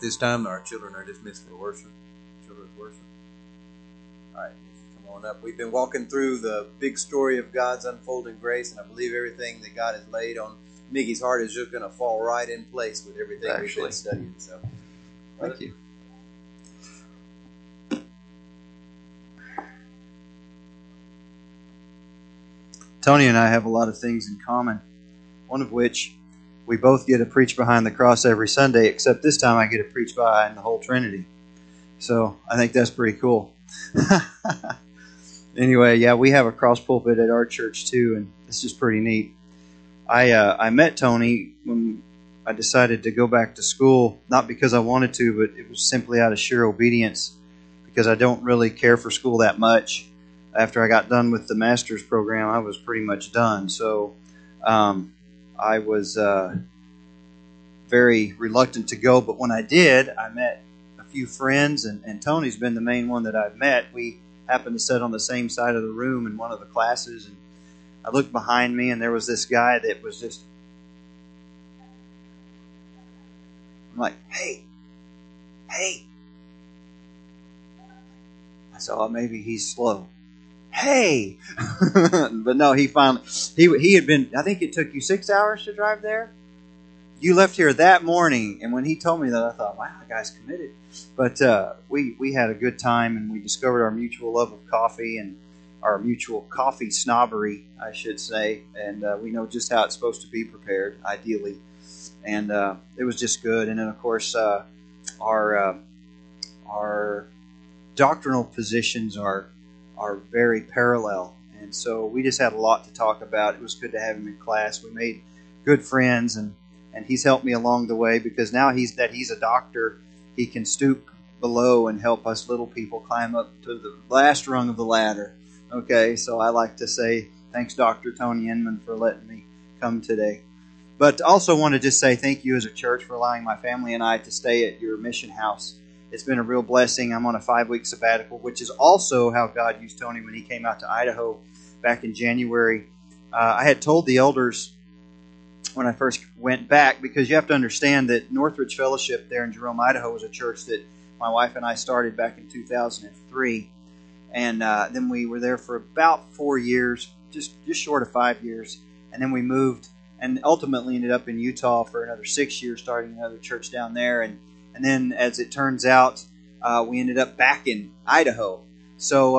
this time, our children are dismissed for worship. Children's worship. All right, come on up. We've been walking through the big story of God's unfolding grace, and I believe everything that God has laid on Miggy's heart is just going to fall right in place with everything we've been studying. So, thank you. Tony and I have a lot of things in common, one of which we both get to preach behind the cross every Sunday, except this time I get to preach behind the whole Trinity. So I think that's pretty cool. Anyway, yeah, we have a cross pulpit at our church too, and it's just pretty neat. I met Tony when I decided to go back to school, not because I wanted to, but it was simply out of sheer obedience, because I don't really care for school that much. After I got done with the master's program, I was pretty much done. So I was very reluctant to go, but when I did, I met a few friends, and Tony's been the main one that I've met. We happened to sit on the same side of the room in one of the classes, and I looked behind me, and there was this guy that was just, I'm like, hey. I saw maybe he's slow. Hey! But no, he had been, I think it took you 6 hours to drive there. You left here that morning, and when he told me that, I thought, wow, the guy's committed. But we had a good time, and we discovered our mutual love of coffee and our mutual coffee snobbery, I should say. And we know just how it's supposed to be prepared, ideally. And it was just good. And then, of course, our doctrinal positions are very parallel. And so we just had a lot to talk about. It was good to have him in class. We made good friends, and he's helped me along the way, because now he's a doctor. He can stoop below and help us little people climb up to the last rung of the ladder. Okay, so I like to say thanks, Dr. Tony Inman, for letting me come today. But also want to just say thank you as a church for allowing my family and I to stay at your mission house. It's been a real blessing. I'm on a 5-week sabbatical, which is also how God used Tony when he came out to Idaho back in January. I had told the elders when I first went back, because you have to understand that Northridge Fellowship there in Jerome, Idaho was a church that my wife and I started back in 2003. And then we were there for about 4 years, just short of 5 years. And then we moved and ultimately ended up in Utah for another 6 years, starting another church down there. And then, as it turns out, we ended up back in Idaho. So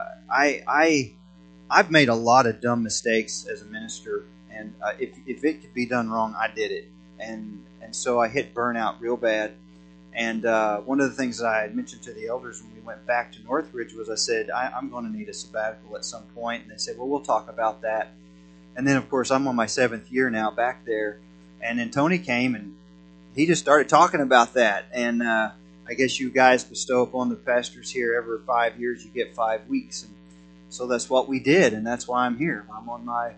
I've made a lot of dumb mistakes as a minister, and if it could be done wrong, I did it. And so I hit burnout real bad. And one of the things that I had mentioned to the elders when we went back to Northridge was I said, I'm going to need a sabbatical at some point. And they said, well, we'll talk about that. And then, of course, I'm on my 7th year now back there. And then Tony came, and he just started talking about that. And I guess you guys bestow upon the pastors here every 5 years you get 5 weeks. And so that's what we did, and that's why I'm here. I'm on my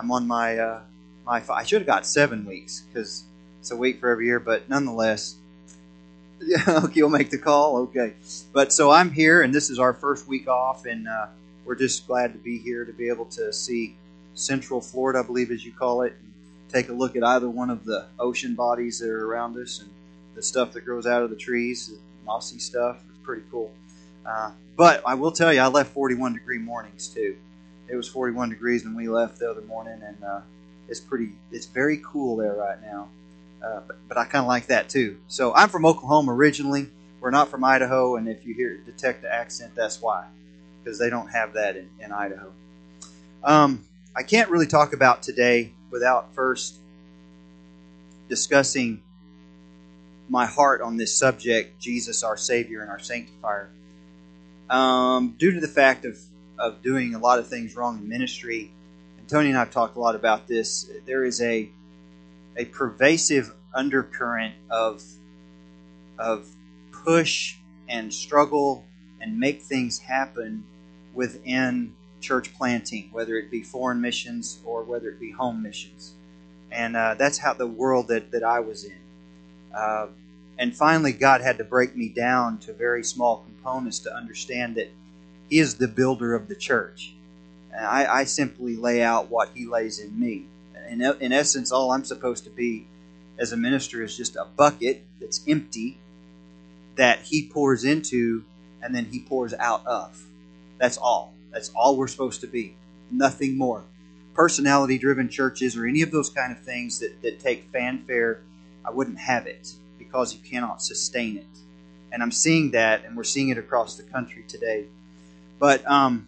I should have got 7 weeks, because it's a week for every year, but nonetheless, yeah, okay, you'll make the call, okay. But so I'm here, and this is our first week off, and we're just glad to be here to be able to see Central Florida, I believe as you call it, and take a look at either one of the ocean bodies that are around us, and the stuff that grows out of the trees, the mossy stuff. It's pretty cool. But I will tell you, I left 41-degree mornings too. It was 41 degrees when we left the other morning, and it's very cool there right now. But I kind of like that too. So I'm from Oklahoma originally. We're not from Idaho, and if you detect the accent, that's why, because they don't have that in Idaho. I can't really talk about today without first discussing my heart on this subject, Jesus, our Savior and our Sanctifier. Due to the fact of doing a lot of things wrong in ministry, and Tony and I have talked a lot about this, there is a pervasive undercurrent of push and struggle and make things happen within church planting, whether it be foreign missions or whether it be home missions. And that's how the world that I was in. And finally, God had to break me down to very small components to understand that He is the builder of the church. And I simply lay out what He lays in me. In essence, all I'm supposed to be as a minister is just a bucket that's empty, that He pours into and then He pours out of. That's all. That's all we're supposed to be. Nothing more. Personality-driven churches or any of those kind of things that take fanfare, I wouldn't have it because you cannot sustain it. And I'm seeing that, and we're seeing it across the country today. But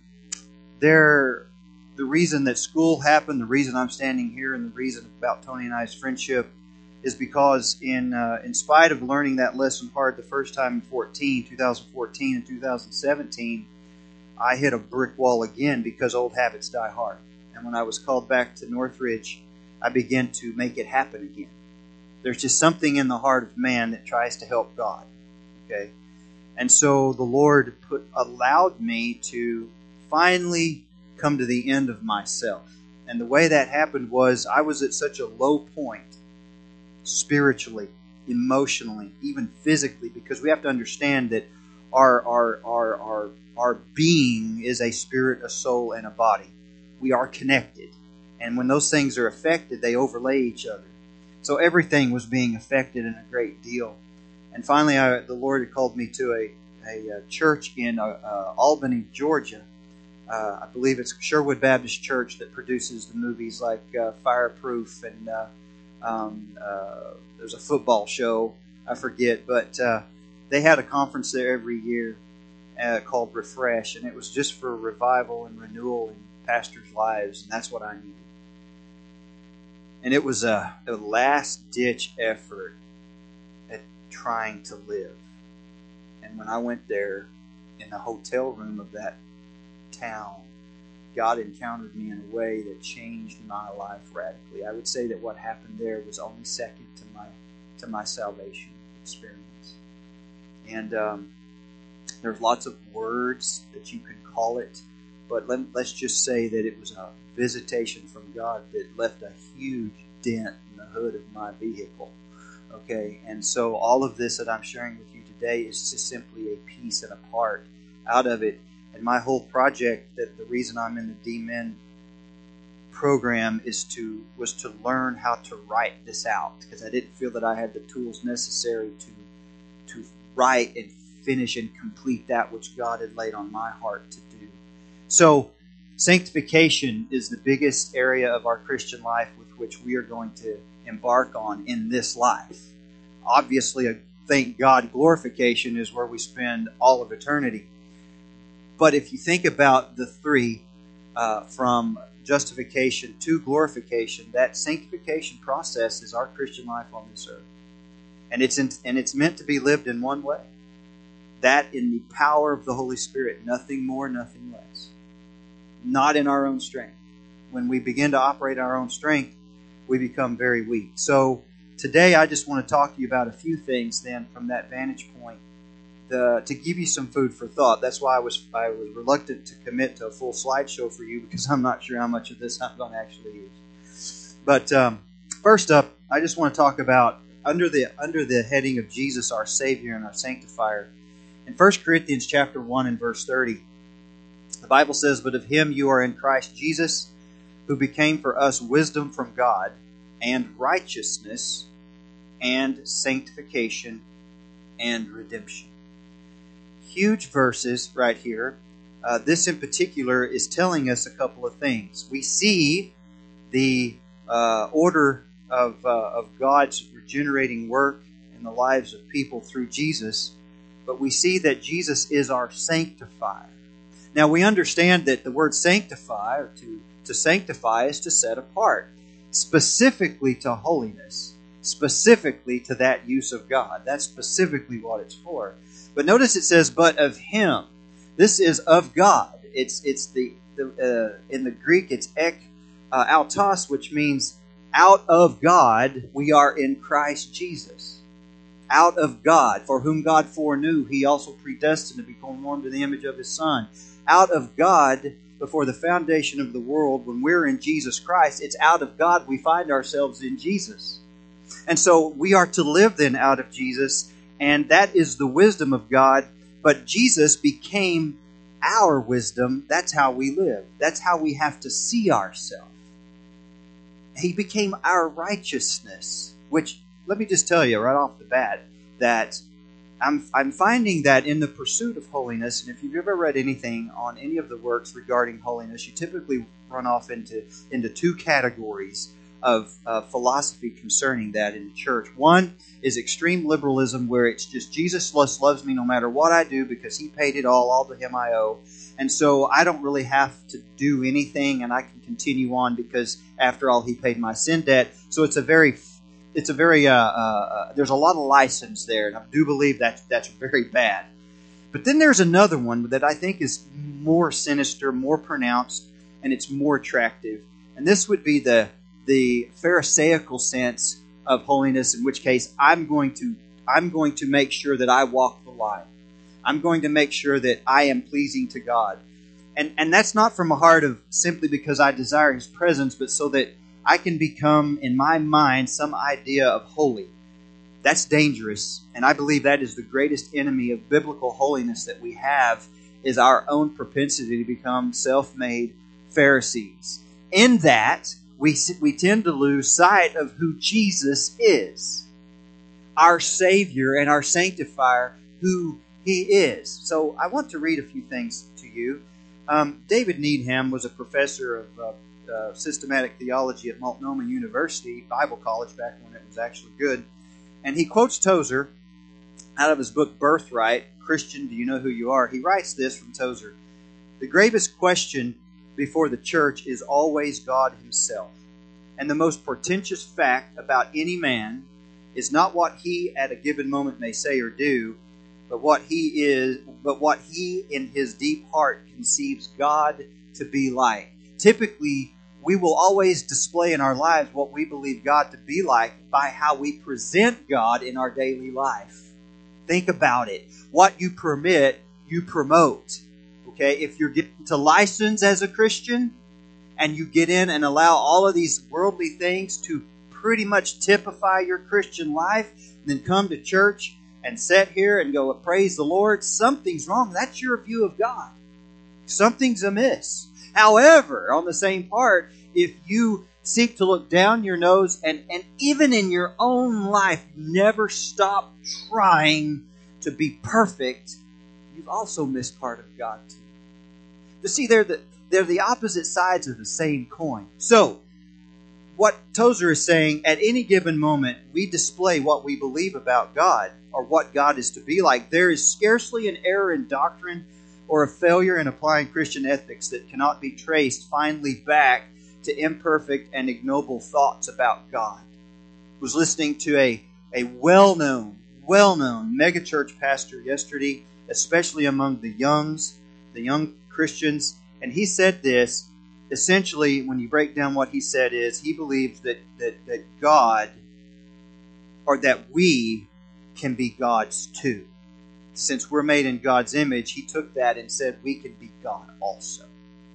the reason that school happened, the reason I'm standing here, and the reason about Tony and I's friendship is because in spite of learning that lesson hard the first time in 2014 and 2017, I hit a brick wall again because old habits die hard. And when I was called back to Northridge, I began to make it happen again. There's just something in the heart of man that tries to help God. Okay? And so the Lord allowed me to finally come to the end of myself. And the way that happened was I was at such a low point spiritually, emotionally, even physically, because we have to understand that our being is a spirit, a soul, and a body. We are connected. And when those things are affected, they overlay each other. So everything was being affected in a great deal. And finally, the Lord had called me to a church in Albany, Georgia. I believe it's Sherwood Baptist Church that produces the movies like Fireproof, and there's a football show, I forget, but they had a conference there every year called Refresh, and it was just for revival and renewal in pastors' lives, and that's what I needed. And it was a last-ditch effort at trying to live. And when I went there in the hotel room of that town, God encountered me in a way that changed my life radically. I would say that what happened there was only second to my salvation experience. And there's lots of words that you can call it, but let's just say that it was a visitation from God that left a huge dent in the hood of my vehicle. Okay, and so all of this that I'm sharing with you today is just simply a piece and a part out of it. And my whole project, that the reason I'm in the D-Min program was to learn how to write this out, because I didn't feel that I had the tools necessary to write and finish and complete that which God had laid on my heart to do. So sanctification is the biggest area of our Christian life with which we are going to embark on in this life. Obviously, thank God, glorification is where we spend all of eternity. But if you think about the three, from justification to glorification, that sanctification process is our Christian life on this earth. And it's meant to be lived in one way. That in the power of the Holy Spirit, nothing more, nothing less. Not in our own strength. When we begin to operate our own strength, we become very weak. So today I just want to talk to you about a few things then from that vantage point, to give you some food for thought. That's why I was reluctant to commit to a full slideshow for you, because I'm not sure how much of this I'm going to actually use. But first up, I just want to talk about under the heading of Jesus, our Savior and our Sanctifier. In 1 Corinthians chapter 1 and verse 30, the Bible says, "But of Him you are in Christ Jesus, who became for us wisdom from God, and righteousness, and sanctification, and redemption." Huge verses right here. This in particular is telling us a couple of things. We see the order of God's regenerating work in the lives of people through Jesus, but we see that Jesus is our sanctifier. Now we understand that the word sanctify, or to sanctify, is to set apart, specifically to holiness, specifically to that use of God. That's specifically what it's for. But notice it says, "But of Him." This is of God. It's the in the Greek it's autos, which means out of God. We are in Christ Jesus. Out of God, for whom God foreknew, He also predestined to be conformed to the image of His Son. Out of God, before the foundation of the world, when we're in Jesus Christ, it's out of God we find ourselves in Jesus. And so we are to live then out of Jesus, and that is the wisdom of God. But Jesus became our wisdom. That's how we live. That's how we have to see ourselves. He became our righteousness, which, let me just tell you right off the bat, that I'm finding that in the pursuit of holiness, and if you've ever read anything on any of the works regarding holiness, you typically run off into two categories of philosophy concerning that in the church. One is extreme liberalism, where it's just Jesus just loves me no matter what I do because He paid it all to Him I owe. And so I don't really have to do anything, and I can continue on because after all He paid my sin debt. So there's a lot of license there, and I do believe that's very bad. But then there's another one that I think is more sinister, more pronounced, and it's more attractive. And this would be the Pharisaical sense of holiness, in which case I'm going to make sure that I walk the line. I'm going to make sure that I am pleasing to God. And that's not from a heart of simply because I desire His presence, but so that I can become, in my mind, some idea of holy. That's dangerous, and I believe that is the greatest enemy of biblical holiness that we have, is our own propensity to become self-made Pharisees. In that, we tend to lose sight of who Jesus is, our Savior and our Sanctifier, who He is. So I want to read a few things to you. David Needham was a professor of systematic theology at Multnomah University Bible College back when it was actually good. And he quotes Tozer out of his book Birthright, Christian, Do You Know Who You Are? He writes this from Tozer: "The gravest question before the church is always God Himself. And the most portentous fact about any man is not what he at a given moment may say or do, but what he in his deep heart conceives God to be like." Typically, we will always display in our lives what we believe God to be like by how we present God in our daily life. Think about it. What you permit, you promote. Okay, if you're getting to license as a Christian and you get in and allow all of these worldly things to pretty much typify your Christian life, then come to church and sit here and go, praise the Lord, something's wrong. That's your view of God. Something's amiss. However, on the same part, if you seek to look down your nose and even in your own life never stop trying to be perfect, you've also missed part of God too. You see, they're the opposite sides of the same coin. So, what Tozer is saying, at any given moment, we display what we believe about God or what God is to be like. There is scarcely an error in doctrine or a failure in applying Christian ethics that cannot be traced finally back to imperfect and ignoble thoughts about God. I was listening to a well-known megachurch pastor yesterday, especially among the young Christians, and he said this. Essentially, when you break down what he said, is he believes that God, or that we can be gods too. Since we're made in God's image, he took that and said we can be God also.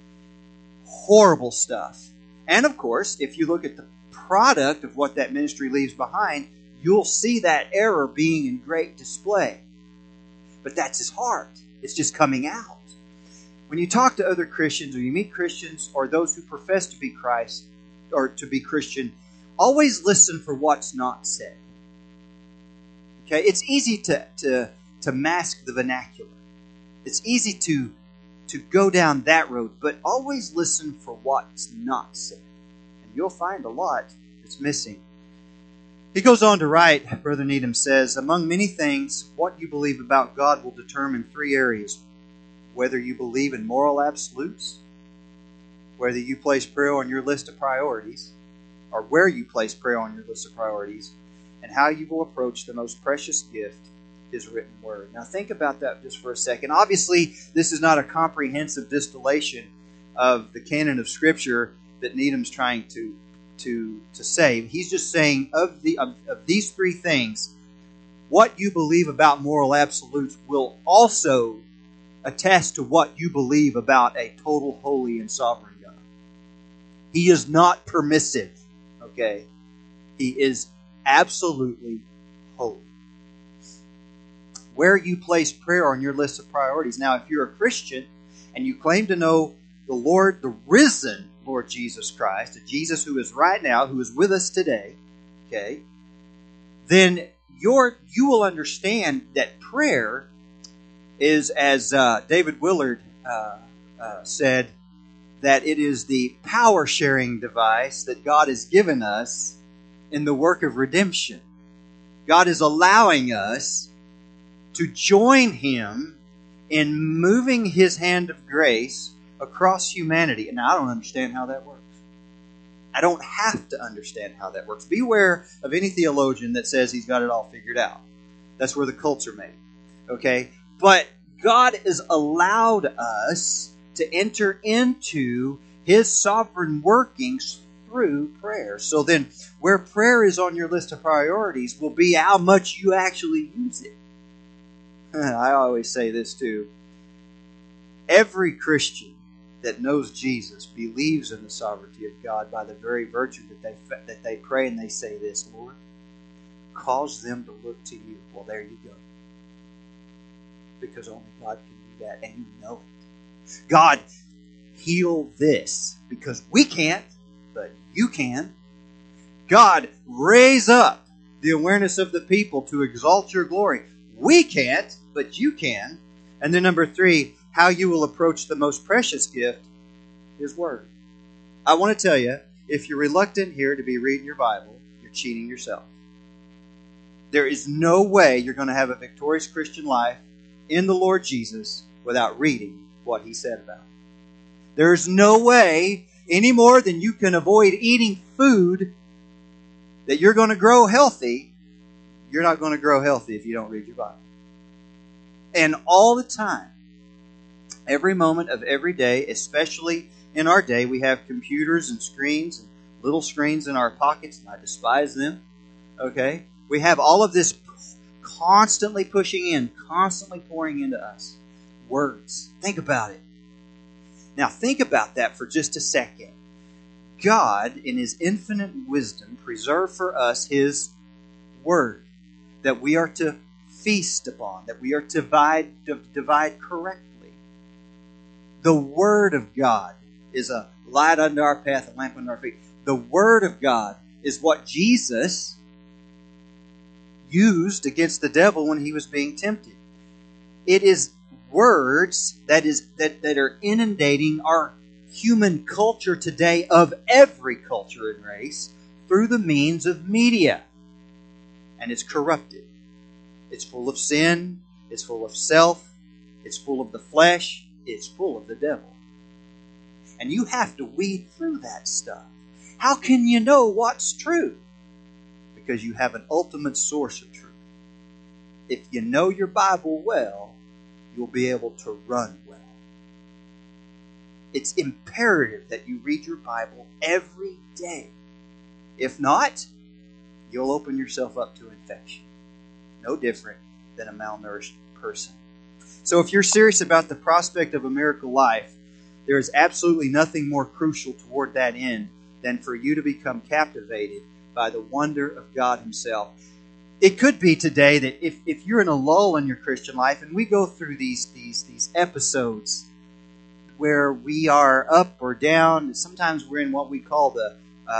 Horrible stuff. And of course, if you look at the product of what that ministry leaves behind, you'll see that error being in great display. But that's his heart. It's just coming out. When you talk to other Christians, or you meet Christians, or those who profess to be Christ, or to be Christian, always listen for what's not said. Okay, it's easy to mask the vernacular. It's easy to go down that road, but always listen for what's not said. And you'll find a lot that's missing. He goes on to write, Brother Needham says, among many things, what you believe about God will determine three areas. Whether you believe in moral absolutes, whether you place prayer on your list of priorities, or where you place prayer on your list of priorities, and how you will approach the most precious gift, His written word. Now think about that just for a second. Obviously, this is not a comprehensive distillation of the canon of Scripture that Needham's trying to say. He's just saying of these three things, what you believe about moral absolutes will also attest to what you believe about a total, holy, and sovereign God. He is not permissive. Okay? He is absolutely holy. Where you place prayer on your list of priorities. Now, if you're a Christian and you claim to know the Lord, the risen Lord Jesus Christ, the Jesus who is right now, who is with us today, okay, then you will understand that prayer is, as David Willard said, that it is the power-sharing device that God has given us in the work of redemption. God is allowing us to join Him in moving His hand of grace across humanity. And I don't understand how that works. I don't have to understand how that works. Beware of any theologian that says he's got it all figured out. That's where the cults are made. Okay? But God has allowed us to enter into His sovereign workings through prayer. So then, where prayer is on your list of priorities will be how much you actually use it. I always say this too. Every Christian that knows Jesus believes in the sovereignty of God by the very virtue that they pray and they say this, Lord, cause them to look to you. Well, there you go. Because only God can do that, and you know it. God, heal this, because we can't, but you can. God, raise up the awareness of the people to exalt your glory. We can't, but you can. And then number 3, how you will approach the most precious gift, His Word. I want to tell you, if you're reluctant here to be reading your Bible, you're cheating yourself. There is no way you're going to have a victorious Christian life in the Lord Jesus without reading what He said about it. There's no way, any more than you can avoid eating food, that you're going to grow healthy. You're not going to grow healthy if you don't read your Bible. And all the time, every moment of every day, especially in our day, we have computers and screens and little screens in our pockets, and I despise them. Okay? We have all of this constantly pushing in, constantly pouring into us. Words. Think about it. Now think about that for just a second. God, in His infinite wisdom, preserved for us His Word that we are to feast upon, that we are to divide correctly. The Word of God is a light unto our path, a lamp unto our feet. The Word of God is what Jesus used against the devil when He was being tempted. It is words that are inundating our human culture today, of every culture and race, through the means of media. And it's corrupted. It's full of sin. It's full of self. It's full of the flesh. It's full of the devil. And you have to weed through that stuff. How can you know what's true? Because you have an ultimate source of truth. If you know your Bible well, you'll be able to run well. It's imperative that you read your Bible every day. If not, you'll open yourself up to infection. No different than a malnourished person. So if you're serious about the prospect of a miracle life, there is absolutely nothing more crucial toward that end than for you to become captivated by the wonder of God Himself. It could be today that if you're in a lull in your Christian life, and we go through these episodes where we are up or down, sometimes we're in what we call the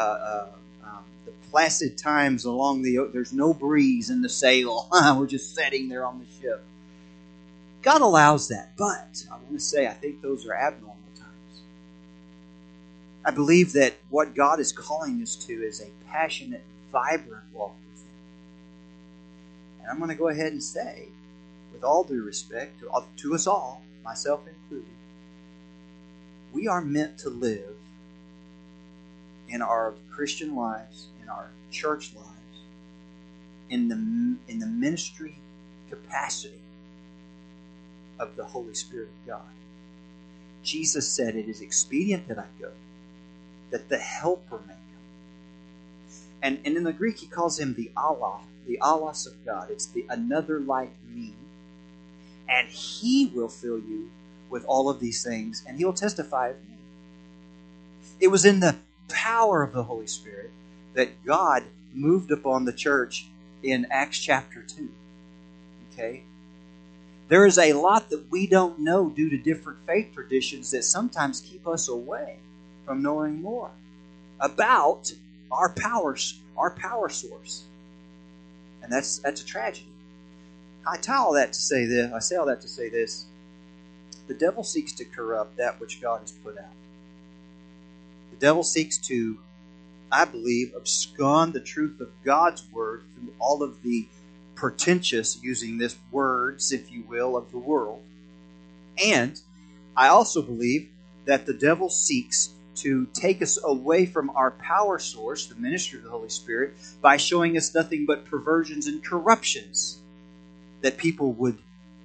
placid times along there's no breeze in the sail. We're just sitting there on the ship. God allows that, but I want to say I think those are abnormal times. I believe that what God is calling us to is a passionate, vibrant walk with Him. And I'm going to go ahead and say, with all due respect to us all, myself included, we are meant to live in our Christian lives, in our church lives, in the ministry capacity of the Holy Spirit of God. Jesus said, "It is expedient that I go, that the Helper may come." And in the Greek, He calls Him the Allah, the Allahs of God. It's the another like me. And He will fill you with all of these things, and He will testify of me. It was in the power of the Holy Spirit that God moved upon the church in Acts chapter 2. Okay? There is a lot that we don't know due to different faith traditions that sometimes keep us away from knowing more about our power source. And that's a tragedy. I say all that to say this. The devil seeks to corrupt that which God has put out. The devil seeks to, I believe, abscond the truth of God's word through all of the pretentious, using this words, if you will, of the world. And I also believe that the devil seeks to take us away from our power source, the ministry of the Holy Spirit, by showing us nothing but perversions and corruptions that people would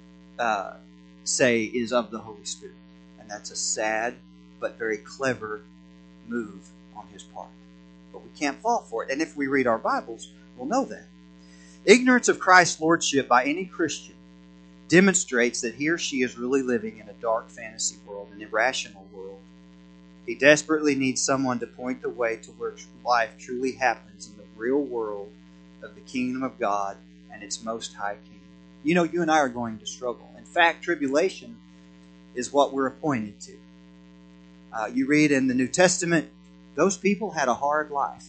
say is of the Holy Spirit. And that's a sad but very clever move on his part. But we can't fall for it. And if we read our Bibles, we'll know that. Ignorance of Christ's Lordship by any Christian demonstrates that he or she is really living in a dark fantasy world, an irrational world. He desperately needs someone to point the way to where life truly happens in the real world of the kingdom of God and its most high King. You know, you and I are going to struggle. In fact, tribulation is what we're appointed to. You read in the New Testament, those people had a hard life.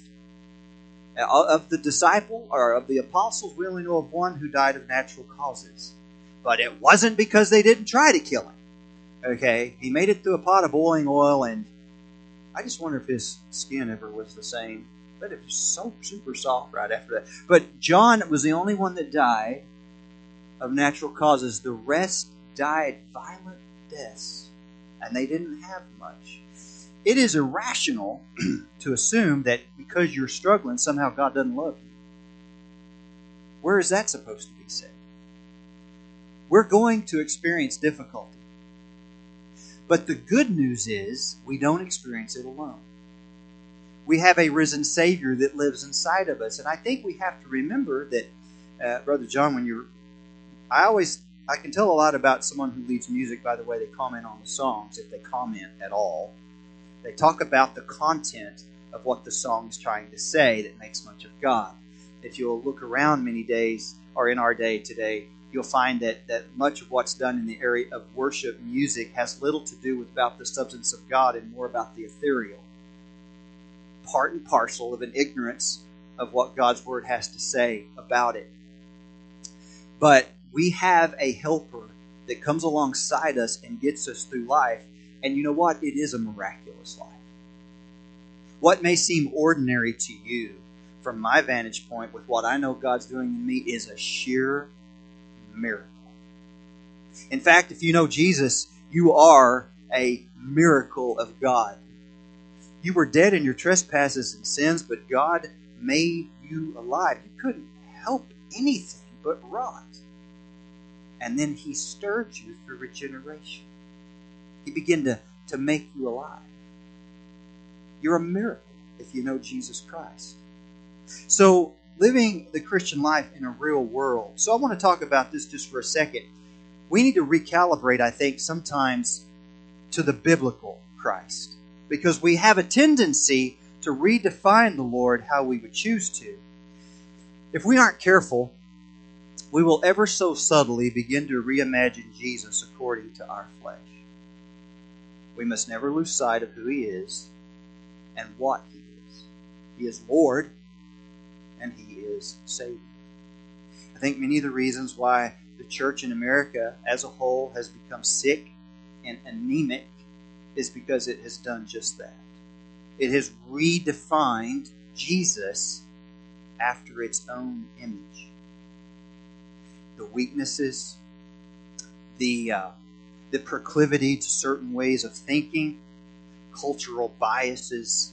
Of the disciple or of the apostles, we only know of one who died of natural causes. But it wasn't because they didn't try to kill him. Okay? He made it through a pot of boiling oil, and I just wonder if his skin ever was the same. But it was so super soft right after that. But John was the only one that died of natural causes. The rest died violent deaths, and they didn't have much. It is irrational to assume that because you're struggling, somehow God doesn't love you. Where is that supposed to be said? We're going to experience difficulty. But the good news is we don't experience it alone. We have a risen Savior that lives inside of us. And I think we have to remember that, Brother John, I can tell a lot about someone who leads music by the way they comment on the songs, if they comment at all. They talk about the content of what the song is trying to say that makes much of God. If you'll look around many days, or in our day today, you'll find that much of what's done in the area of worship music has little to do with about the substance of God and more about the ethereal. Part and parcel of an ignorance of what God's Word has to say about it. But we have a helper that comes alongside us and gets us through life. And you know what? It is a miraculous life. What may seem ordinary to you, from my vantage point, with what I know God's doing in me, is a sheer miracle. In fact, if you know Jesus, you are a miracle of God. You were dead in your trespasses and sins, but God made you alive. You couldn't help anything but rot. And then He stirred you through regeneration. He began to make you alive. You're a miracle if you know Jesus Christ. So, living the Christian life in a real world. So I want to talk about this just for a second. We need to recalibrate, I think, sometimes to the biblical Christ. Because we have a tendency to redefine the Lord how we would choose to. If we aren't careful, we will ever so subtly begin to reimagine Jesus according to our flesh. We must never lose sight of who He is and what He is. He is Lord, and He is Savior. I think many of the reasons why the church in America as a whole has become sick and anemic is because it has done just that. It has redefined Jesus after its own image. The weaknesses, the proclivity to certain ways of thinking, cultural biases.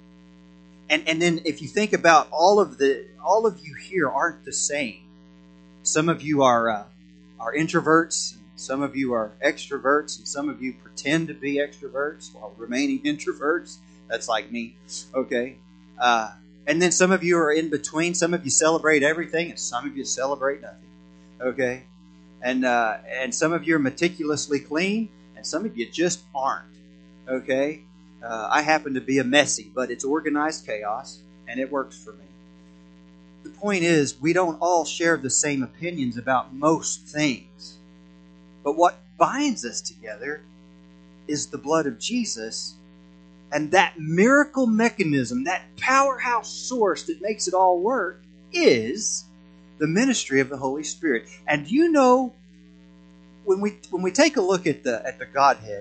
And then if you think about all of you here aren't the same. Some of you are introverts, and some of you are extroverts, and some of you pretend to be extroverts while remaining introverts. That's like me. Okay. And then some of you are in between. Some of you celebrate everything, and some of you celebrate nothing. Okay. And some of you are meticulously clean, and some of you just aren't. Okay. I happen to be a messy, but it's organized chaos, and it works for me. The point is, we don't all share the same opinions about most things. But what binds us together is the blood of Jesus, and that miracle mechanism, that powerhouse source that makes it all work, is the ministry of the Holy Spirit. And do you know, when we take a look at the Godhead,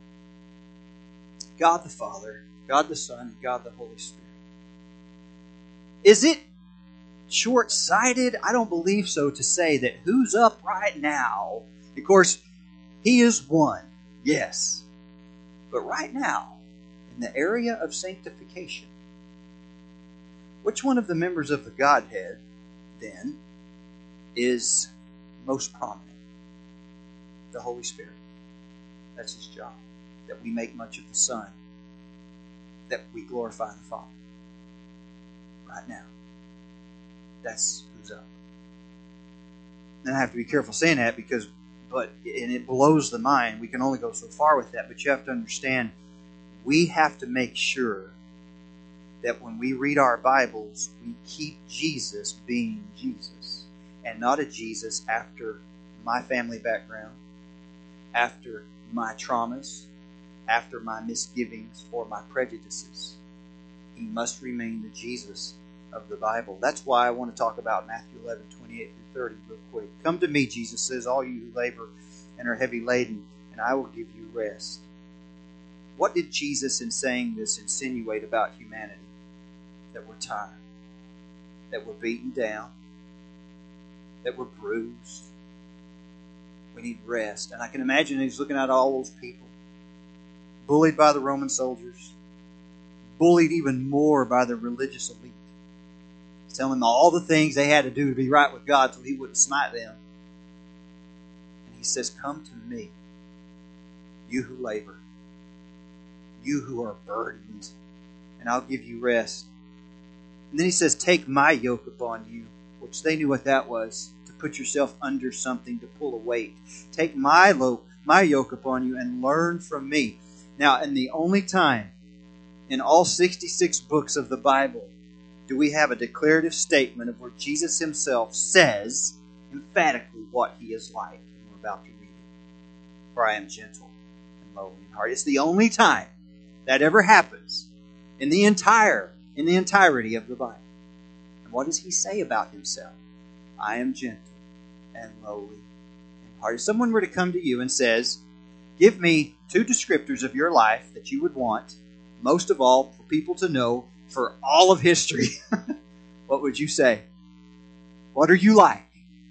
God the Father, God the Son, God the Holy Spirit, is it short-sighted? I don't believe so to say that who's up right now. Of course, He is one, yes. But right now, in the area of sanctification, which one of the members of the Godhead, then, is most prominent? The Holy Spirit. That's His job. That we make much of the Son. That we glorify the Father. Right now. That's who's up. And I have to be careful saying that and it blows the mind. We can only go so far with that, but you have to understand, we have to make sure that when we read our Bibles, we keep Jesus being Jesus, and not a Jesus after my family background, after my traumas, after my misgivings or my prejudices. He must remain the Jesus of the Bible. That's why I want to talk about Matthew 11:28-30 real quick. Come to me, Jesus says, all you who labor and are heavy laden, and I will give you rest. What did Jesus, in saying this, insinuate about humanity? That we're tired, that we're beaten down, that we're bruised. We need rest. And I can imagine He's looking at all those people, bullied by the Roman soldiers, bullied even more by the religious elite. He's telling them all the things they had to do to be right with God so He wouldn't smite them. And He says, come to me, you who labor, you who are burdened, and I'll give you rest. And then He says, take my yoke upon you, which they knew what that was, to put yourself under something, to pull a weight. Take my yoke upon you and learn from me. Now, and the only time in all 66 books of the Bible do we have a declarative statement of where Jesus Himself says emphatically what He is like. And we're about to read it. For I am gentle and lowly in heart. It's the only time that ever happens in the entirety of the Bible. And what does He say about Himself? I am gentle and lowly in heart. If someone were to come to you and says, give me 2 descriptors of your life that you would want, most of all, for people to know for all of history, what would you say? What are you like?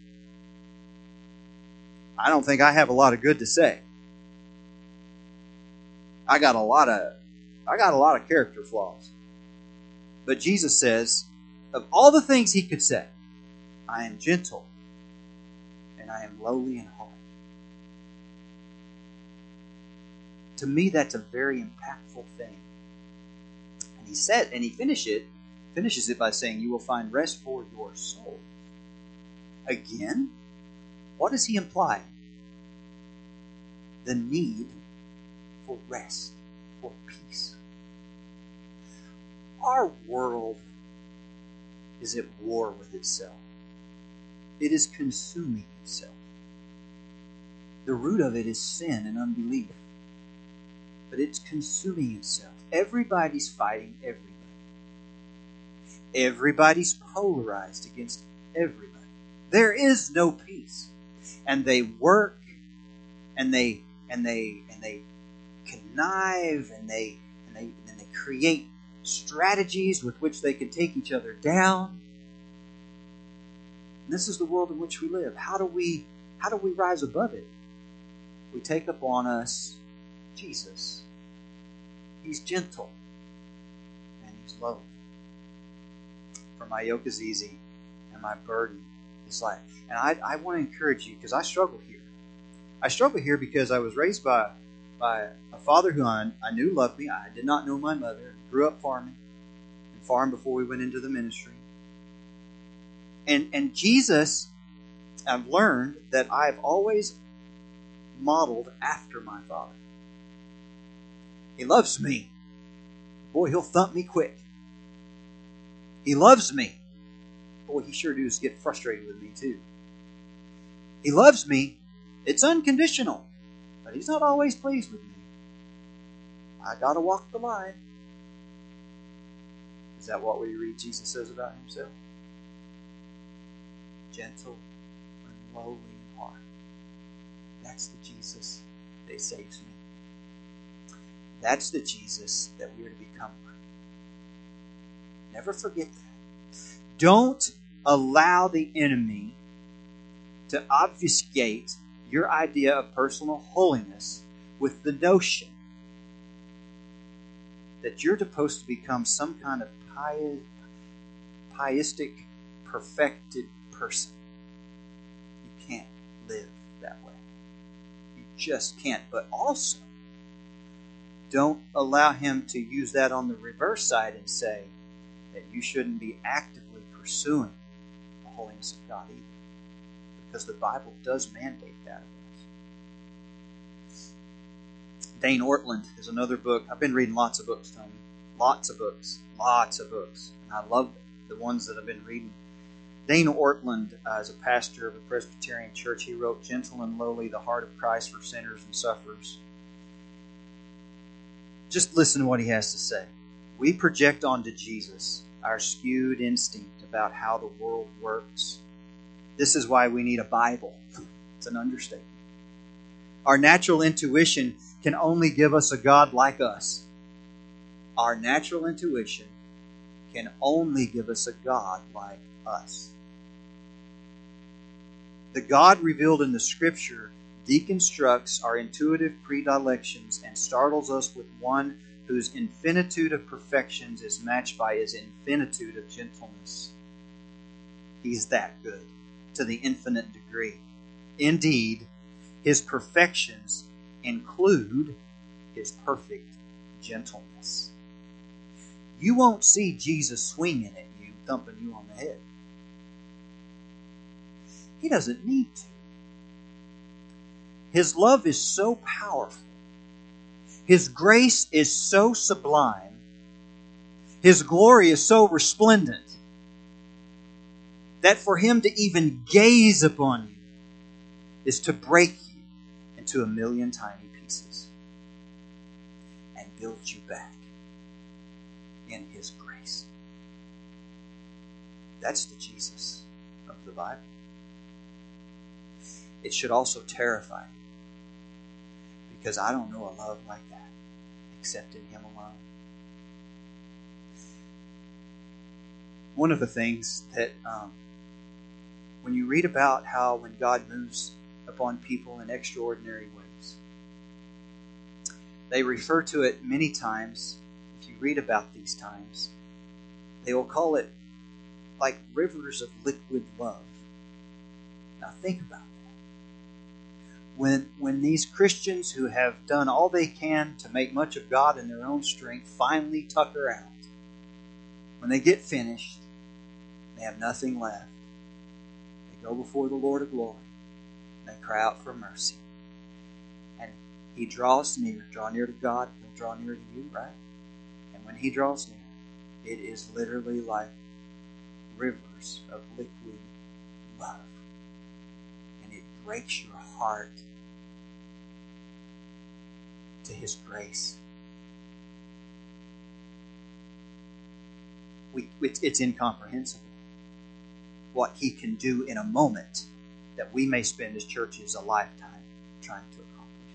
I don't think I have a lot of good to say. I got a lot of character flaws. But Jesus says, of all the things He could say, I am gentle and I am lowly in heart. To me, that's a very impactful thing. And He finishes it by saying, you will find rest for your soul. Again, what does He imply? The need for rest, for peace. Our world is at war with itself. It is consuming itself. The root of it is sin and unbelief. But it's consuming itself. Everybody's fighting everybody. Everybody's polarized against everybody. There is no peace. And they work and they connive and they create strategies with which they can take each other down. And this is the world in which we live. How do we rise above it? We take upon us Jesus. He's gentle and He's lowly. For my yoke is easy and my burden is light. And I want to encourage you, because I struggle here. I struggle here because I was raised by a father who I knew loved me. I did not know my mother. Grew up farming and farmed before we went into the ministry. And Jesus, I've learned that I've always modeled after my father. He loves me. Boy, He'll thump me quick. He loves me. Boy, He sure does get frustrated with me too. He loves me. It's unconditional. But He's not always pleased with me. I got to walk the line. Is that what we read Jesus says about Himself? gentle and lowly in heart. That's the Jesus that saves me. That's the Jesus that we are to become. Never forget that. Don't allow the enemy to obfuscate your idea of personal holiness with the notion that you're supposed to become some kind of pietistic, perfected person. You can't live that way. You just can't. But also, don't allow him to use that on the reverse side and say that you shouldn't be actively pursuing the holiness of God either. Because the Bible does mandate that of us. Dane Ortland is another book. I've been reading lots of books, Tony. Lots of books. And I love the ones that I've been reading. Dane Ortland is a pastor of a Presbyterian church. He wrote Gentle and Lowly, the Heart of Christ for Sinners and Sufferers. Just listen to what he has to say. We project onto Jesus our skewed instinct about how the world works. This is why we need a Bible. It's an understatement. Our natural intuition can only give us a God like us. Our natural intuition can only give us a God like us. The God revealed in the Scripture deconstructs our intuitive predilections and startles us with one whose infinitude of perfections is matched by his infinitude of gentleness. He's that good, to the infinite degree. Indeed, his perfections include his perfect gentleness. You won't see Jesus swinging at you, thumping you on the head. He doesn't need to. His love is so powerful. His grace is so sublime. His glory is so resplendent that for him to even gaze upon you is to break you into a million tiny pieces and build you back in his grace. That's the Jesus of the Bible. It should also terrify you, because I don't know a love like that except in him alone. One of the things that when you read about how when God moves upon people in extraordinary ways, they refer to it many times. If you read about these times, they will call it like rivers of liquid love. Now think about that. When these Christians who have done all they can to make much of God in their own strength finally tucker out, when they get finished, they have nothing left. They go before the Lord of glory. And they cry out for mercy. And he draws near. Draw near to God, he'll draw near to you, right? And when he draws near, it is literally like rivers of liquid love. And it breaks your heart to his grace. It's incomprehensible what he can do in a moment that we may spend as churches a lifetime trying to accomplish.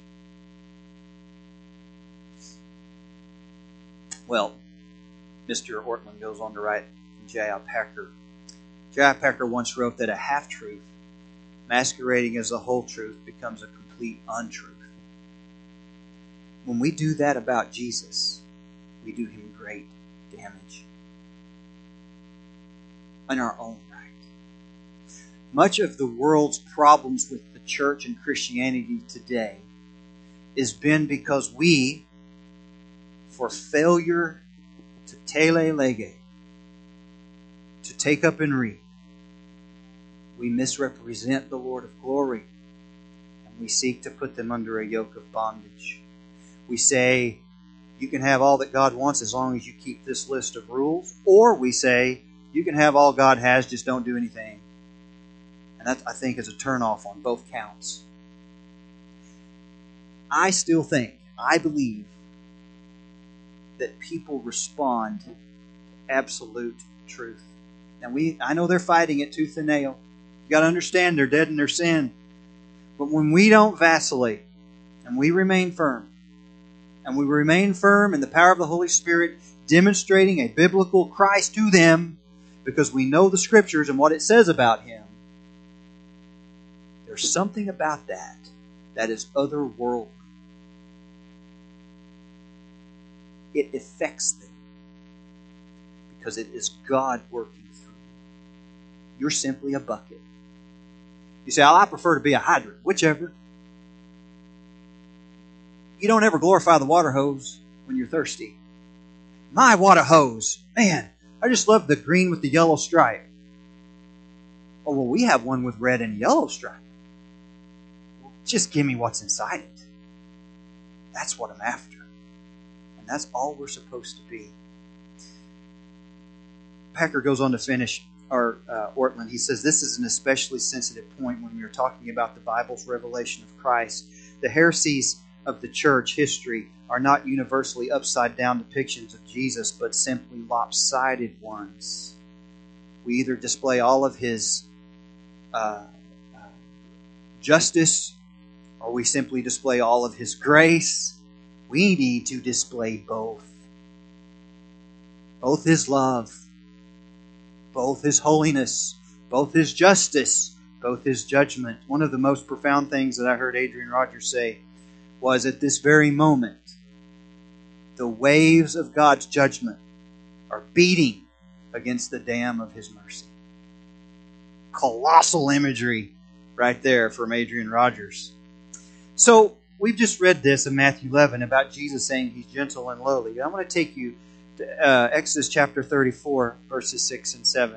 Well, Mr. Ortland goes on to write from J.I. Packer. J.I. Packer once wrote that a half-truth masquerading as a whole truth becomes a complete untruth. When we do that about Jesus, we do him great damage in our own right. Much of the world's problems with the church and Christianity today has been because we, for failure to telelege, to take up and read, we misrepresent the Lord of glory, and we seek to put them under a yoke of bondage. We say, you can have all that God wants as long as you keep this list of rules. Or we say, you can have all God has, just don't do anything. And that, I think, is a turnoff on both counts. I believe that people respond to absolute truth. Now, I know they're fighting it tooth and nail. You got to understand they're dead in their sin. But when we don't vacillate and we remain firm, and we remain firm in the power of the Holy Spirit, demonstrating a biblical Christ to them because we know the Scriptures and what it says about Him, there's something about that is otherworldly. It affects them because it is God working through you. You're simply a bucket. You say, I prefer to be a hydrant. Whichever. You don't ever glorify the water hose when you're thirsty. My, what a hose. Man, I just love the green with the yellow stripe. Oh, well, we have one with red and yellow stripe. Just give me what's inside it. That's what I'm after. And that's all we're supposed to be. Packer goes on to finish Ortlund. He says, this is an especially sensitive point when we are talking about the Bible's revelation of Christ. The heresies of the church history are not universally upside-down depictions of Jesus, but simply lopsided ones. We either display all of His justice, or we simply display all of His grace. We need to display both. Both His love, both His holiness, both His justice, both His judgment. One of the most profound things that I heard Adrian Rogers say was, at this very moment, the waves of God's judgment are beating against the dam of His mercy. Colossal imagery right there from Adrian Rogers. So, we've just read this in Matthew 11 about Jesus saying He's gentle and lowly. I want to take you to Exodus chapter 34, verses 6 and 7.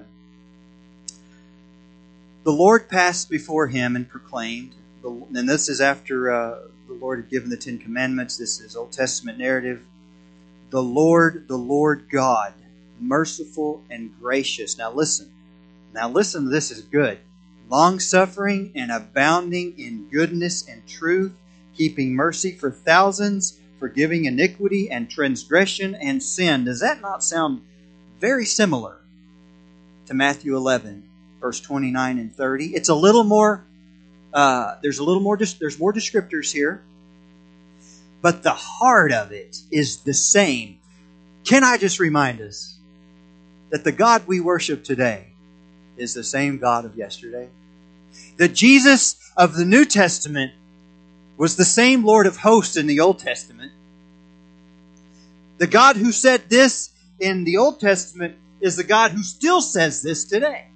The Lord passed before him and proclaimed, and this is after the Lord had given the Ten Commandments. This is Old Testament narrative. The Lord God, merciful and gracious. Now listen, this is good. Long-suffering and abounding in goodness and truth, keeping mercy for thousands, forgiving iniquity and transgression and sin. Does that not sound very similar to Matthew 11, verse 29 and 30? It's a little more, there's more descriptors here, but the heart of it is the same. Can I just remind us that the God we worship today is the same God of yesterday? The Jesus of the New Testament was the same Lord of hosts in the Old Testament. The God who said this in the Old Testament is the God who still says this today.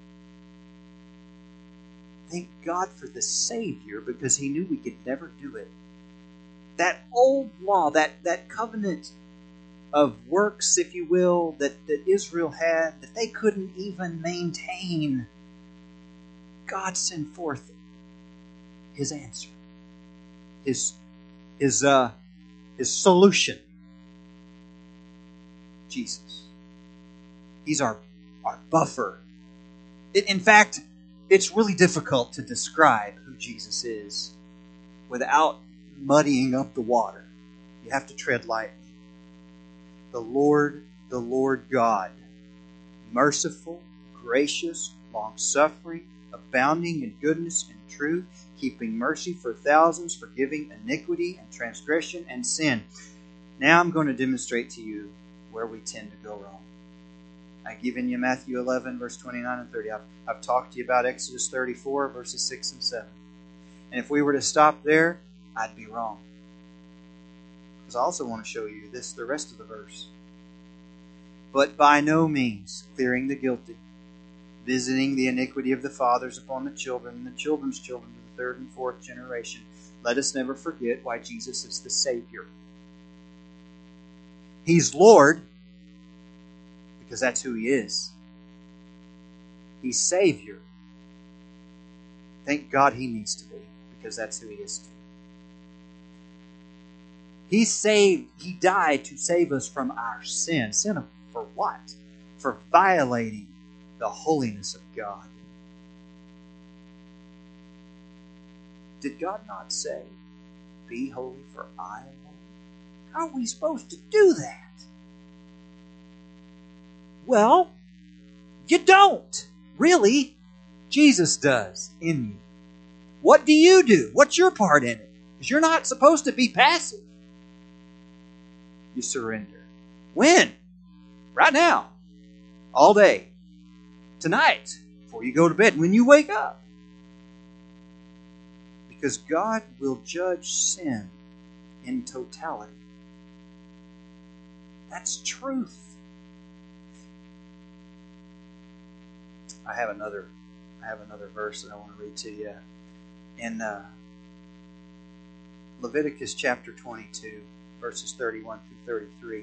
Thank God for the Savior, because He knew we could never do it. That old law, that covenant of works, if you will, that Israel had, that they couldn't even maintain, God sent forth His answer. His solution. Jesus. He's our buffer. In fact, it's really difficult to describe who Jesus is without muddying up the water. You have to tread lightly. The Lord God, merciful, gracious, long-suffering, abounding in goodness and truth, keeping mercy for thousands, forgiving iniquity and transgression and sin. Now I'm going to demonstrate to you where we tend to go wrong. I've given you Matthew 11, verse 29 and 30. I've talked to you about Exodus 34, verses 6 and 7. And if we were to stop there, I'd be wrong. Because I also want to show you the rest of the verse. But by no means clearing the guilty, visiting the iniquity of the fathers upon the children, and the children's children to the third and fourth generation. Let us never forget why Jesus is the Savior. He's Lord, because that's who He is. He's Savior. Thank God He needs to be, because that's who He is too. He died to save us from our sin. Sin for what? For violating the holiness of God. Did God not say, be holy for I am holy? How are we supposed to do that? Well, you don't, really. Jesus does in you. What do you do? What's your part in it? Because you're not supposed to be passive. You surrender. When? Right now. All day. Tonight. Before you go to bed. When you wake up. Because God will judge sin in totality. That's truth. I have another verse that I want to read to you. In Leviticus chapter 22, verses 31 through 33.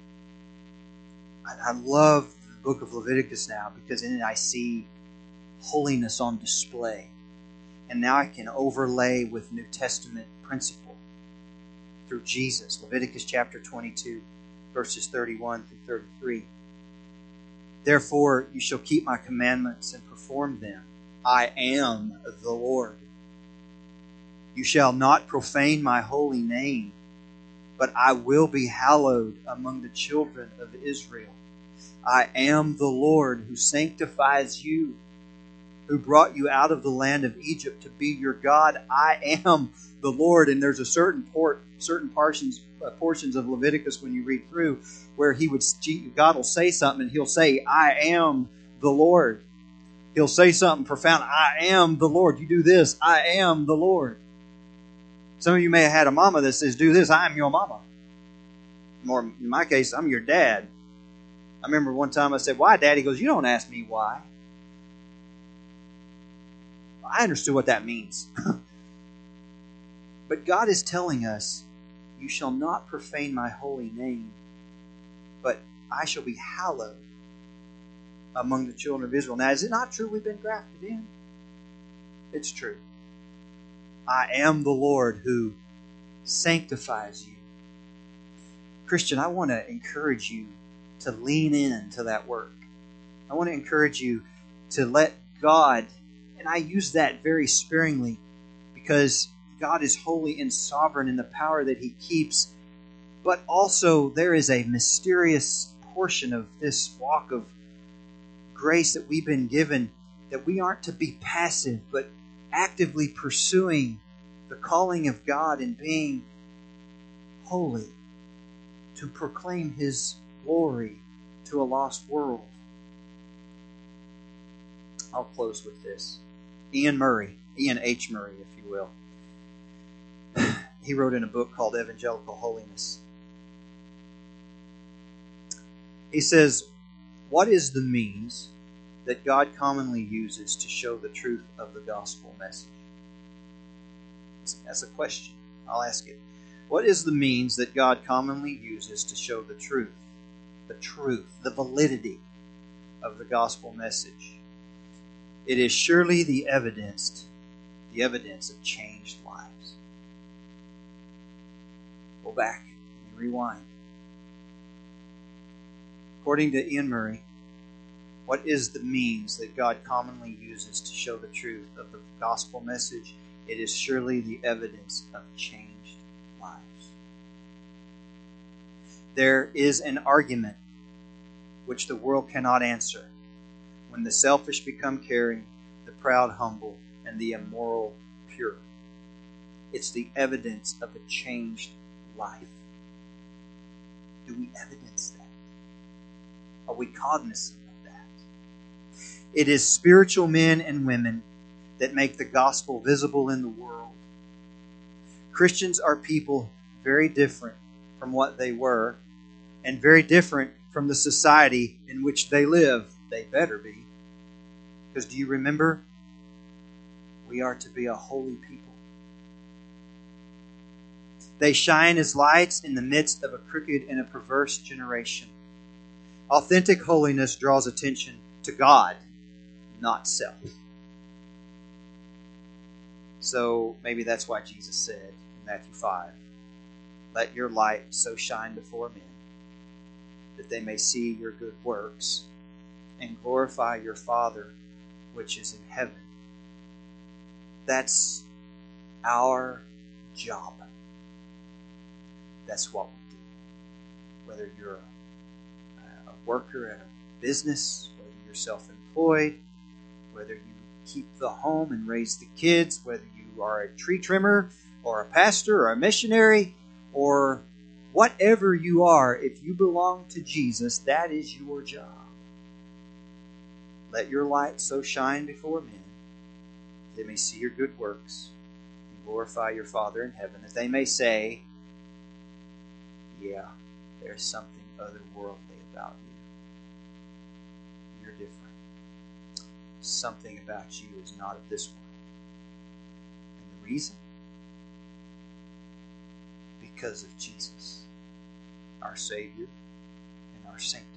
I love the book of Leviticus now because in it I see holiness on display. And now I can overlay with New Testament principle through Jesus. Leviticus chapter 22, verses 31 through 33. Therefore you shall keep my commandments and perform them. I am the Lord. You shall not profane my holy name, but I will be hallowed among the children of Israel. I am the Lord who sanctifies you, who brought you out of the land of Egypt to be your God. I am the Lord. And there's a certain portions of Leviticus when you read through where God will say something and He'll say, I am the Lord. He'll say something profound. I am the Lord. You do this. I am the Lord. Some of you may have had a mama that says, do this. I am your mama. Or in my case, I'm your dad. I remember one time I said, why, Dad? He goes, you don't ask me why. I understood what that means. But God is telling us, you shall not profane my holy name, but I shall be hallowed among the children of Israel. Now, is it not true we've been grafted in? It's true. I am the Lord who sanctifies you. Christian, I want to encourage you to lean into that work. I want to encourage you to let God, and I use that very sparingly because God is holy and sovereign in the power that He keeps, but also there is a mysterious portion of this walk of grace that we've been given that we aren't to be passive, but actively pursuing the calling of God and being holy to proclaim His glory to a lost world. I'll close with this. Ian H. Murray, if you will. He wrote in a book called Evangelical Holiness. He says, what is the means that God commonly uses to show the truth of the gospel message? That's a question. I'll ask it. What is the means that God commonly uses to show the truth, the validity of the gospel message? It is surely the evidence of changed lives. Go back and rewind. According to Ian Murray, what is the means that God commonly uses to show the truth of the gospel message? It is surely the evidence of changed lives. There is an argument which the world cannot answer when the selfish become caring, the proud humble, and the immoral pure. It's the evidence of a changed life. Do we evidence that? Are we cognizant of that? It is spiritual men and women that make the gospel visible in the world. Christians are people very different from what they were and very different from the society in which they live. They better be. Because do you remember? We are to be a holy people. They shine as lights in the midst of a crooked and a perverse generation. Authentic holiness draws attention to God, not self. So maybe that's why Jesus said in Matthew 5, let your light so shine before men that they may see your good works and glorify your Father which is in heaven. That's our job. That's what we do. Whether you're a worker at a business, whether you're self-employed, whether you keep the home and raise the kids, whether you are a tree trimmer or a pastor or a missionary or whatever you are. If you belong to Jesus, that is your job. Let your light so shine before men, they may see your good works and glorify your Father in heaven, that they may say, yeah, there's something otherworldly about you. You're different. Something about you is not of this world. And the reason? Because of Jesus, our Savior and our Sanctifier.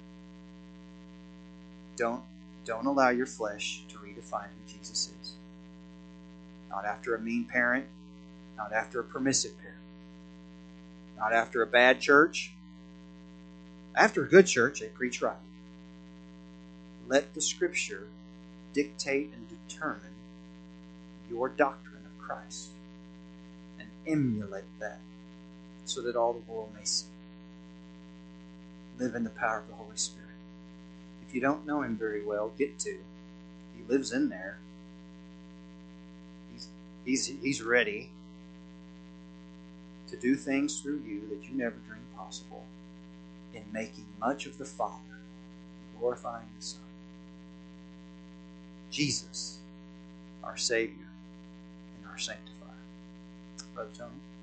Don't allow your flesh to redefine who Jesus is. Not after a mean parent, not after a permissive parent, not after a bad church. After a good church, they preach right. Let the Scripture dictate and determine your doctrine of Christ and emulate that so that all the world may see. Live in the power of the Holy Spirit. If you don't know Him very well, get to. He lives in there. He's ready to do things through you that you never dreamed possible in making much of the Father, glorifying the Son. Jesus, our Savior and our Sanctifier. Brother Tony?